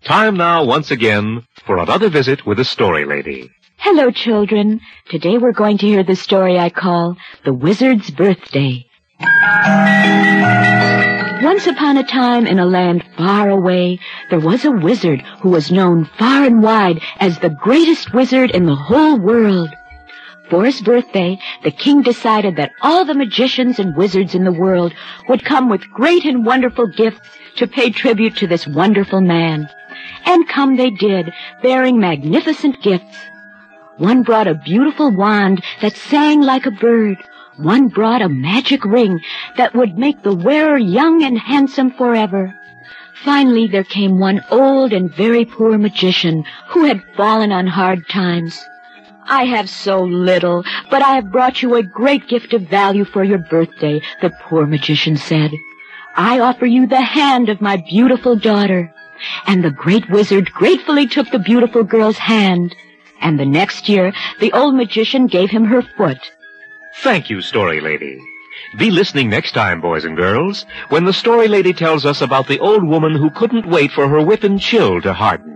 Time now, once again, for another visit with the Story Lady. Hello, children. Today we're going to hear the story I call The Wizard's Birthday. Once upon a time, in a land far away, there was a wizard who was known far and wide as the greatest wizard in the whole world. For his birthday, the king decided that all the magicians and wizards in the world would come with great and wonderful gifts to pay tribute to this wonderful man. And come they did, bearing magnificent gifts. One brought a beautiful wand that sang like a bird. One brought a magic ring that would make the wearer young and handsome forever. Finally, there came one old and very poor magician who had fallen on hard times. "I have so little, but I have brought you a great gift of value for your birthday," the poor magician said. "I offer you the hand of my beautiful daughter." And the great wizard gratefully took the beautiful girl's hand. And the next year, the old magician gave him her foot. Thank you, Story Lady. Be listening next time, boys and girls, when the Story Lady tells us about the old woman who couldn't wait for her whip and chill to harden.